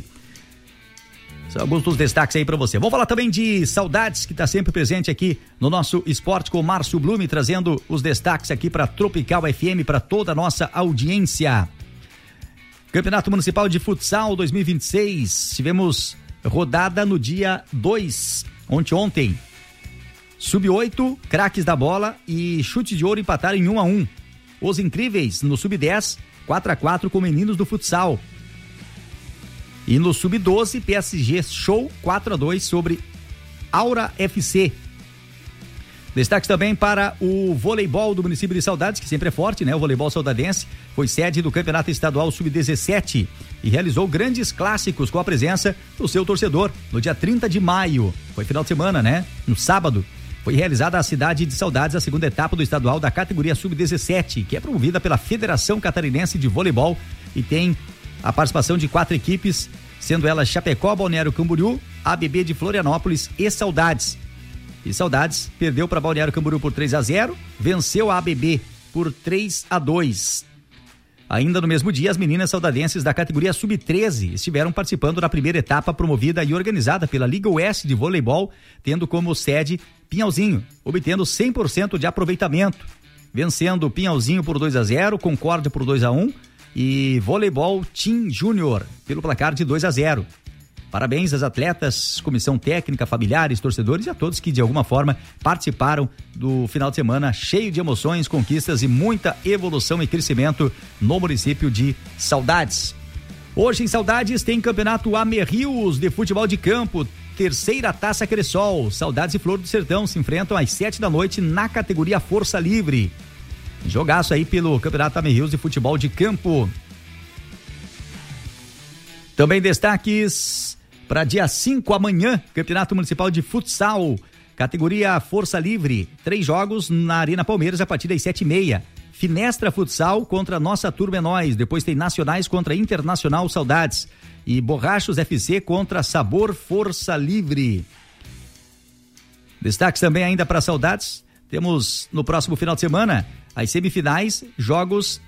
São alguns dos destaques aí pra você. Vamos falar também de Saudades, que tá sempre presente aqui no nosso esporte, com o Márcio Blume, trazendo os destaques aqui pra Tropical FM, pra toda a nossa audiência. Campeonato Municipal de Futsal 2026, tivemos rodada no dia 2, ontem. Sub-8, Craques da Bola e Chute de Ouro empataram em 1-1. Os Incríveis no Sub-10, 4-4 com Meninos do Futsal. E no Sub-12, PSG Show 4-2 sobre Aura FC. Destaques também para o voleibol do município de Saudades, que sempre é forte, né? O voleibol saudadense foi sede do Campeonato Estadual Sub-17 e realizou grandes clássicos com a presença do seu torcedor no dia 30 de maio. Foi final de semana, né? No sábado, foi realizada a cidade de Saudades a segunda etapa do estadual da categoria Sub-17, que é promovida pela Federação Catarinense de Voleibol e tem a participação de 4 equipes, sendo elas Chapecó, Balneário Camboriú, ABB de Florianópolis e Saudades. E Saudades perdeu para Balneário Camboriú por 3-0, venceu a ABB por 3-2. Ainda no mesmo dia, as meninas saudadenses da categoria Sub-13 estiveram participando da primeira etapa promovida e organizada pela Liga Oeste de Voleibol, tendo como sede Pinhalzinho, obtendo 100% de aproveitamento, vencendo Pinhalzinho por 2-0, Concórdia por 2-1 e Voleibol Team Júnior pelo placar de 2-0. Parabéns às atletas, comissão técnica, familiares, torcedores e a todos que de alguma forma participaram do final de semana cheio de emoções, conquistas e muita evolução e crescimento no município de Saudades. Hoje em Saudades tem campeonato Amerrios de futebol de campo, terceira Taça Cressol. Saudades e Flor do Sertão se enfrentam às 7h na categoria Força Livre. Jogaço aí pelo campeonato Amerrios de futebol de campo. Também destaques para dia 5 amanhã, Campeonato Municipal de Futsal, categoria Força Livre, 3 jogos na Arena Palmeiras a partir das 7h30. Finestra Futsal contra Nossa Turma é Nós, depois tem Nacionais contra Internacional Saudades e Borrachos FC contra Sabor Força Livre. Destaques também ainda para Saudades, temos no próximo final de semana as semifinais, jogos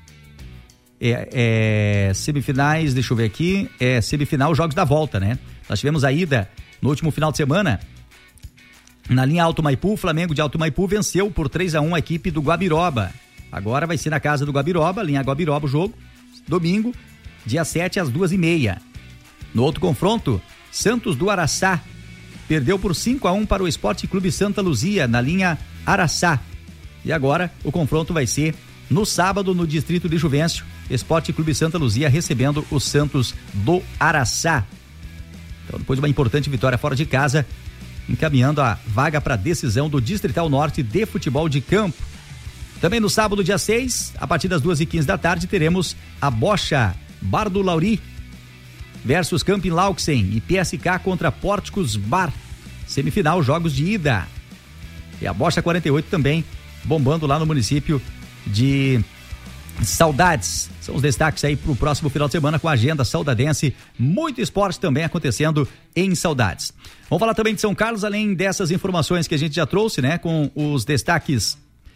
semifinais, deixa eu ver aqui, semifinal, jogos da volta, né? Nós tivemos a ida no último final de semana na linha Alto Maipu. O Flamengo de Alto Maipu venceu por 3-1 a equipe do Guabiroba. Agora vai ser na casa do Guabiroba, linha Guabiroba o jogo, domingo, dia 7 às 2h30. No outro confronto, Santos do Araçá perdeu por 5-1 para o Esporte Clube Santa Luzia, na linha Araçá. E agora o confronto vai ser no sábado no Distrito de Juvencio, Esporte Clube Santa Luzia recebendo o Santos do Araçá. Então, depois de uma importante vitória fora de casa, encaminhando a vaga para a decisão do Distrital Norte de Futebol de Campo. Também no sábado, dia 6, a partir das 2h15 da tarde, teremos a Bocha Bar do Lauri versus Camping Lauxen e PSK contra Pórticos Bar. Semifinal, jogos de ida. E a Bocha 48 também bombando lá no município de Saudades. São os destaques aí pro próximo final de semana com a agenda saudadense. Muito esporte também acontecendo em Saudades. Vamos falar também de São Carlos, além dessas informações que a gente já trouxe, né? Com os destaques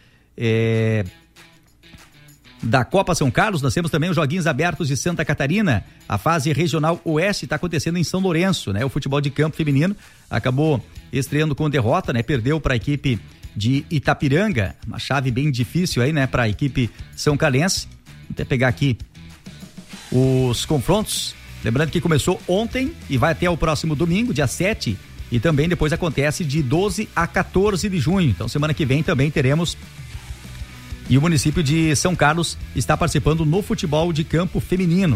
da Copa São Carlos, nós temos também os Joguinhos Abertos de Santa Catarina. A fase regional oeste está acontecendo em São Lourenço, né? O futebol de campo feminino acabou estreando com derrota, né? Perdeu para a equipe de Itapiranga, uma chave bem difícil aí, né, para a equipe são carlense. Vou até pegar aqui os confrontos, lembrando que começou ontem e vai até o próximo domingo, dia 7, e também depois acontece de 12 a 14 de junho, então semana que vem também teremos. E o município de São Carlos está participando no futebol de campo feminino.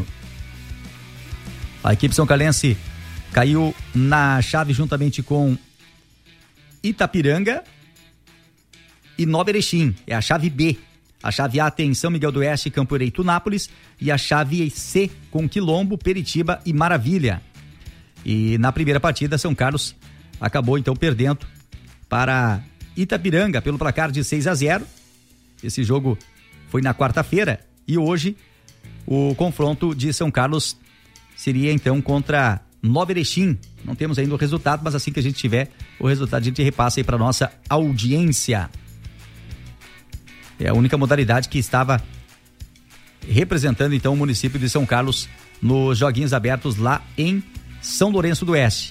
A equipe são carlense caiu na chave juntamente com Itapiranga e Nova Erechim, é a chave B. A chave A tem São Miguel do Oeste, Campo Ereito, Nápoles, e a chave C com Quilombo, Peritiba e Maravilha. E na primeira partida, São Carlos acabou então perdendo para Itapiranga pelo placar de 6-0. Esse jogo foi na quarta-feira e hoje o confronto de São Carlos seria então contra Nova Erechim. Não temos ainda o resultado, mas assim que a gente tiver o resultado, a gente repassa aí para nossa audiência. É a única modalidade que estava representando então o município de São Carlos nos Joguinhos Abertos lá em São Lourenço do Oeste.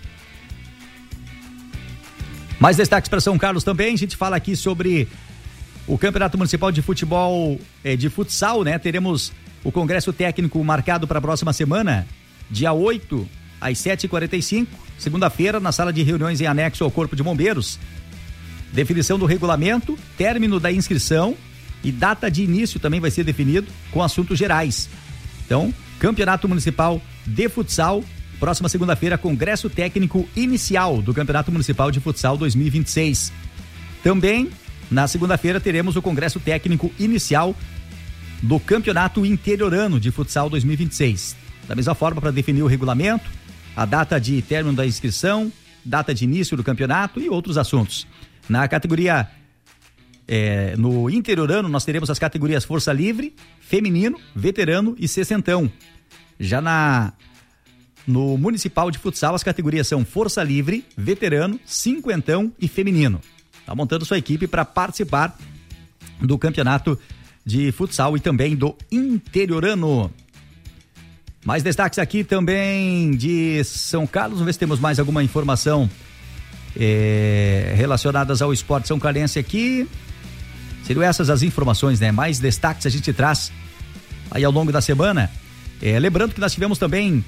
Mais destaques para São Carlos também, a gente fala aqui sobre o Campeonato Municipal de Futebol de Futsal, né? Teremos o Congresso Técnico marcado para a próxima semana, dia 8 às 7h45, segunda-feira, na sala de reuniões em anexo ao Corpo de Bombeiros. Definição do regulamento, término da inscrição e data de início também vai ser definido com assuntos gerais. Então, Campeonato Municipal de Futsal, próxima segunda-feira, Congresso Técnico Inicial do Campeonato Municipal de Futsal 2026. Também, na segunda-feira, teremos o Congresso Técnico Inicial do Campeonato Interiorano de Futsal 2026. Da mesma forma, para definir o regulamento, a data de término da inscrição, data de início do campeonato e outros assuntos. Na categoria no interiorano, nós teremos as categorias Força Livre, Feminino, Veterano e Sessentão. Já no Municipal de Futsal, as categorias são Força Livre, Veterano, Cinquentão e Feminino. Está montando sua equipe para participar do campeonato de futsal e também do interiorano. Mais destaques aqui também de São Carlos, vamos ver se temos mais alguma informação relacionadas ao esporte são carlense aqui. Seriam essas as informações, né? Mais destaques a gente traz aí ao longo da semana. Lembrando que nós tivemos também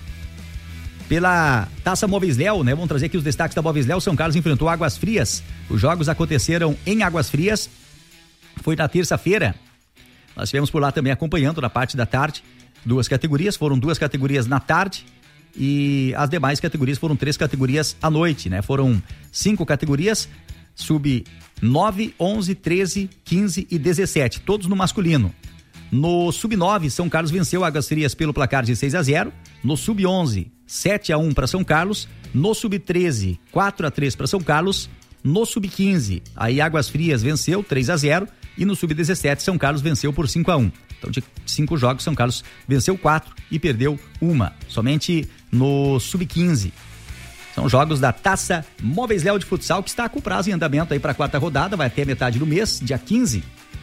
pela Taça Móveis Léo, né? Vamos trazer aqui os destaques da Móveis Léo. São Carlos enfrentou Águas Frias. Os jogos aconteceram em Águas Frias. Foi na terça-feira. Nós estivemos por lá também acompanhando na parte da tarde. Foram duas categorias na tarde e as demais categorias foram 3 categorias à noite, né? Foram 5 categorias, sub 9, 11, 13, 15 e 17, todos no masculino. No sub 9, São Carlos venceu Águas Frias pelo placar de 6-0. No sub 11, 7-1 para São Carlos. No sub 13, 4-3 para São Carlos. No sub 15, aí Águas Frias venceu 3-0 e no sub 17 São Carlos venceu por 5-1. Então, de 5 jogos, São Carlos venceu 4 e perdeu 1. Somente no sub 15. São jogos da Taça Móveis Léo de Futsal, que está com prazo em andamento aí para a 4ª rodada, vai até metade do mês, dia 15.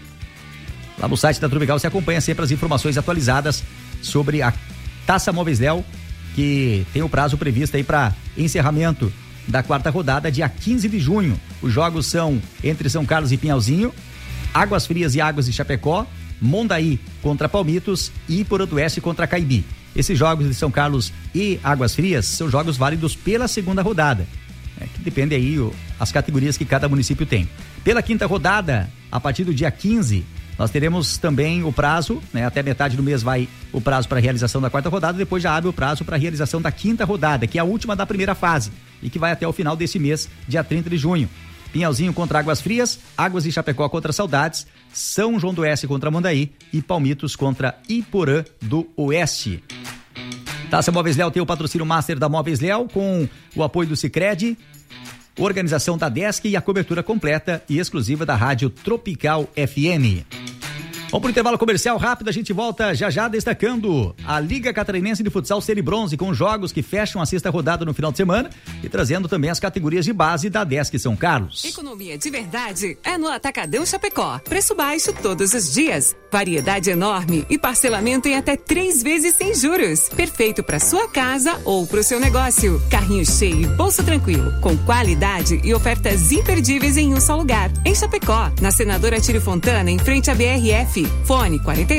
Lá no site da Tropical você acompanha sempre as informações atualizadas sobre a Taça Móveis Léo, que tem o prazo previsto aí para encerramento da 4ª rodada, dia 15 de junho. Os jogos são entre São Carlos e Pinhalzinho, Águas Frias e Águas de Chapecó, Mondaí contra Palmitos e Iporã-do-Oeste contra Caibi. Esses jogos de São Carlos e Águas Frias são jogos válidos pela 2ª rodada, que depende aí as categorias que cada município tem. Pela 5ª rodada, a partir do dia 15, Nós teremos também o prazo, né? Até metade do mês vai o prazo para a realização da 4ª rodada, depois já abre o prazo para a realização da 5ª rodada, que é a última da primeira fase e que vai até o final desse mês, dia 30 de junho. Pinhalzinho contra Águas Frias, Águas de Chapecó contra Saudades, São João do Oeste contra Mandaí e Palmitos contra Iporã do Oeste. Taça Móveis Léo tem o patrocínio Master da Móveis Léo, com o apoio do Sicredi, organização da Desk e a cobertura completa e exclusiva da Rádio Tropical FM. Vamos pro intervalo comercial rápido, a gente volta já destacando a Liga Catarinense de Futsal Série Bronze, com jogos que fecham a 6ª rodada no final de semana e trazendo também as categorias de base da Desk São Carlos. Economia de verdade é no Atacadão Chapecó. Preço baixo todos os dias. Variedade enorme e parcelamento em até 3 vezes sem juros. Perfeito para sua casa ou para o seu negócio. Carrinho cheio e bolso tranquilo, com qualidade e ofertas imperdíveis em um só lugar. Em Chapecó, na Senadora Tírio Fontana, em frente à BRF. Fone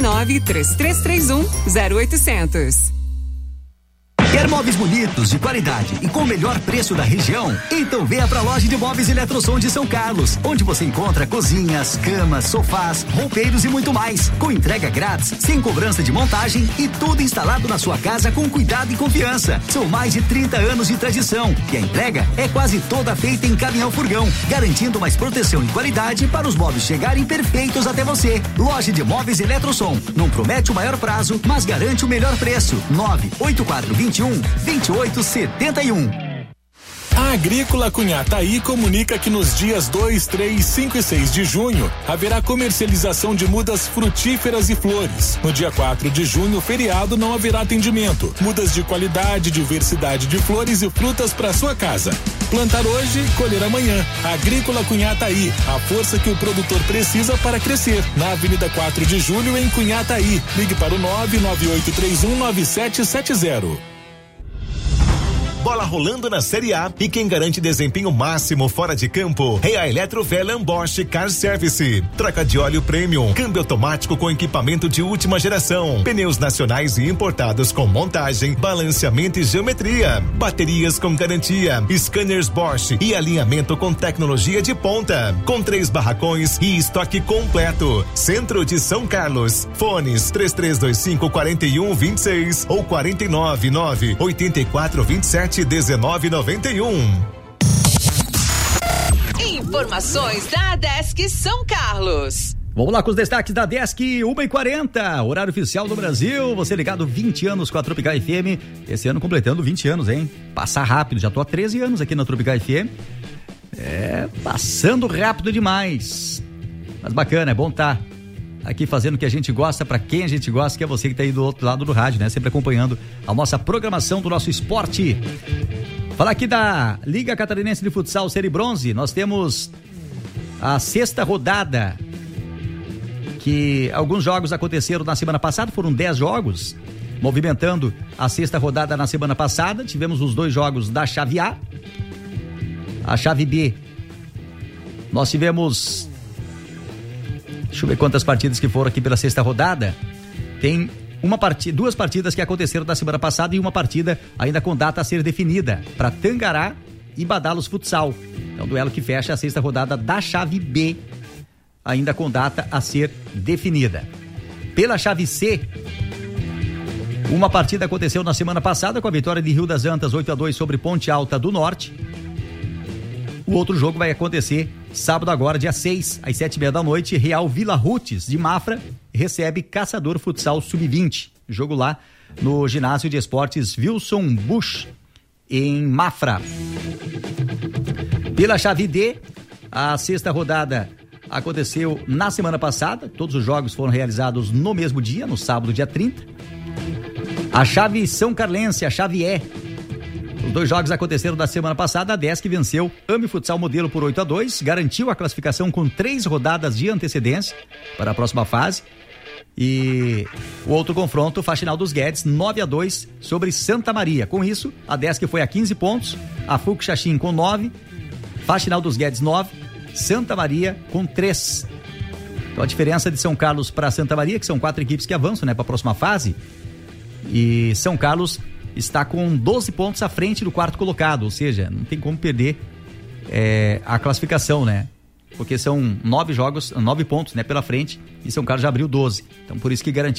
49-3331-0800. Quer móveis bonitos, de qualidade e com o melhor preço da região? Então venha pra loja de móveis Eletrosom de São Carlos, onde você encontra cozinhas, camas, sofás, roupeiros e muito mais, com entrega grátis, sem cobrança de montagem e tudo instalado na sua casa com cuidado e confiança. São mais de 30 anos de tradição e a entrega é quase toda feita em caminhão furgão, garantindo mais proteção e qualidade para os móveis chegarem perfeitos até você. Loja de móveis Eletrosom, não promete o maior prazo, mas garante o melhor preço. 98421-2871. A Agrícola Cunhataí comunica que nos dias 2, 3, 5 e 6 de junho haverá comercialização de mudas frutíferas e flores. No dia 4 de junho, feriado, não haverá atendimento. Mudas de qualidade, diversidade de flores e frutas para sua casa. Plantar hoje, colher amanhã. Agrícola Cunhataí, a força que o produtor precisa para crescer. Na Avenida 4 de Julho, em Cunhataí. Ligue para o 998319770. Bola rolando na Série A e quem garante desempenho máximo fora de campo é a Eletrovelan Bosch Car Service. Troca de óleo premium, câmbio automático com equipamento de última geração, pneus nacionais e importados com montagem, balanceamento e geometria, baterias com garantia, scanners Bosch e alinhamento com tecnologia de ponta, com 3 barracões e estoque completo. Centro de São Carlos. Fones 3325-4126 ou 499-8427-1991. Informações da Desk São Carlos. Vamos lá com os destaques da Desk, 1h40, horário oficial do Brasil. Você ligado 20 anos com a Tropical FM. Esse ano completando 20 anos, hein? Passar rápido, já tô há 13 anos aqui na Tropical FM. Passando rápido demais. Mas bacana, é bom estar aqui fazendo o que a gente gosta, pra quem a gente gosta, que é você que tá aí do outro lado do rádio, né? Sempre acompanhando a nossa programação do nosso esporte. Falar aqui da Liga Catarinense de Futsal Série Bronze, nós temos a 6ª rodada, que alguns jogos aconteceram na semana passada, foram 10 jogos, movimentando a 6ª rodada na semana passada. Tivemos os 2 jogos da chave A. A chave B, nós tivemos... Deixa eu ver quantas partidas que foram aqui pela 6ª rodada. Tem 2 partidas que aconteceram na semana passada e uma partida ainda com data a ser definida para Tangará e Badalos Futsal. É um duelo que fecha a 6ª rodada da chave B, ainda com data a ser definida. Pela chave C, uma partida aconteceu na semana passada com a vitória de Rio das Antas 8-2 sobre Ponte Alta do Norte. O outro jogo vai acontecer sábado agora, dia 6, às 7h30 da noite. Real Vila Rutes de Mafra recebe Caçador Futsal Sub-20. Jogo lá no ginásio de esportes Wilson Busch, em Mafra. Pela chave D, a 6ª rodada aconteceu na semana passada. Todos os jogos foram realizados no mesmo dia, no sábado, dia 30. A chave São Carlense, a chave E. Os 2 jogos aconteceram na semana passada. A Desk venceu AMI Futsal Modelo por 8-2, garantiu a classificação com 3 rodadas de antecedência para a próxima fase. E o outro confronto, Faxinal dos Guedes, 9-2 sobre Santa Maria. Com isso, a Desk foi a 15 pontos, a FUC Xaxim com 9, Faxinal dos Guedes 9, Santa Maria com 3. Então a diferença de São Carlos para Santa Maria, que são 4 equipes que avançam, né, para a próxima fase, e São Carlos está com 12 pontos à frente do 4º colocado, ou seja, não tem como perder a classificação, né? porque são 9 pontos, né, pela frente, e São Carlos já abriu 12. Então por isso que garantiu